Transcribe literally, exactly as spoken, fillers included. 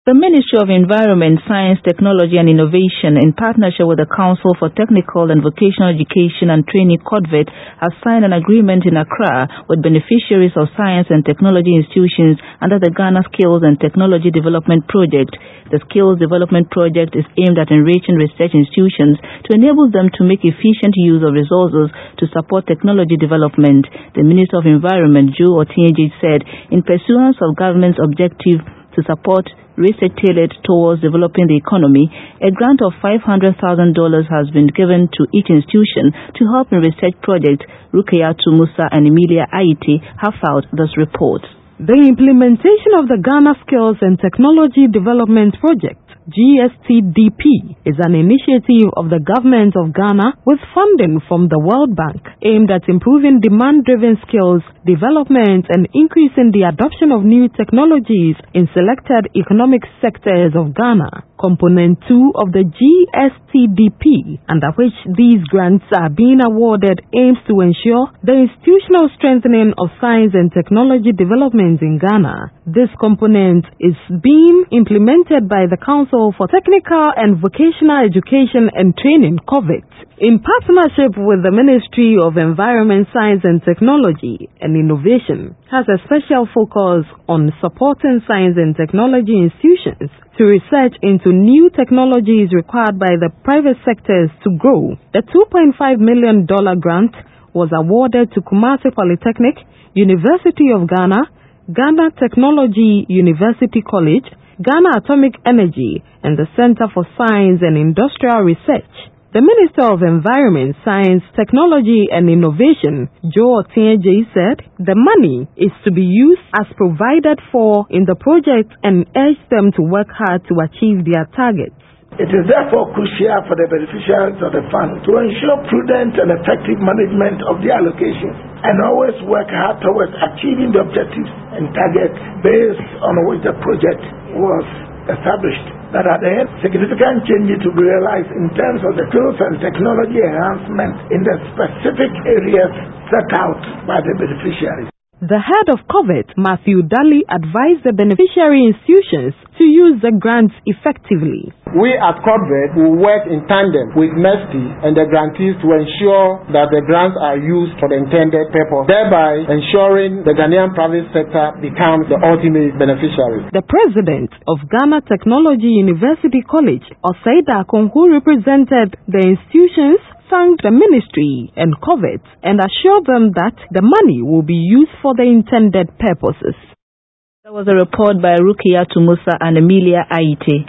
The Ministry of Environment, Science, Technology and Innovation, in partnership with the Council for Technical and Vocational Education and Training (C O T V E T), has signed an agreement in Accra with beneficiaries of science and technology institutions under the Ghana Skills and Technology Development Project. The Skills Development Project is aimed at enriching research institutions to enable them to make efficient use of resources to support technology development. The Minister of Environment, Joe Otienje, said, in pursuance of government's objective to support research tailored towards developing the economy, a grant of five hundred thousand dollars has been given to each institution to help in research projects. Rukayatu Musa and Emilia Aite have filed this report. The implementation of the Ghana Skills and Technology Development Project, G S T D P, is an initiative of the Government of Ghana with funding from the World Bank aimed at improving demand-driven skills development and increasing the adoption of new technologies in selected economic sectors of Ghana. Component two of the G S T D P, under which these grants are being awarded, aims to ensure the institutional strengthening of science and technology development in Ghana. This component is being implemented by the Council for Technical and Vocational Education and Training (C O V E T), in partnership with the Ministry of Environment, Science and Technology and Innovation, has a special focus on supporting science and technology institutions to research into new technologies required by the private sectors to grow. The two point five million dollars grant was awarded to Kumasi Polytechnic, University of Ghana, Ghana Technology University College, Ghana Atomic Energy, and the Center for Science and Industrial Research. The Minister of Environment, Science, Technology and Innovation, Joe Otienje, said the money is to be used as provided for in the project and urged them to work hard to achieve their targets. It is therefore crucial for the beneficiaries of the fund to ensure prudent and effective management of the allocations and always work hard towards achieving the objectives and targets based on which the project was established. That at the end, significant changes to be realized in terms of the tools and technology enhancement in the specific areas set out by the beneficiaries. The head of C O V E T, Matthew Daly, advised the beneficiary institutions to use the grants effectively. We at C O V E T will work in tandem with MESTI and the grantees to ensure that the grants are used for the intended purpose, thereby ensuring the Ghanaian private sector becomes the ultimate beneficiary. The president of Ghana Technology University College, Osaida Akon, who represented the institutions, thanked the ministry and C O V E T and assured them that the money will be used for the intended purposes. There was a report by Rukayatu Musa and Emilia Aite.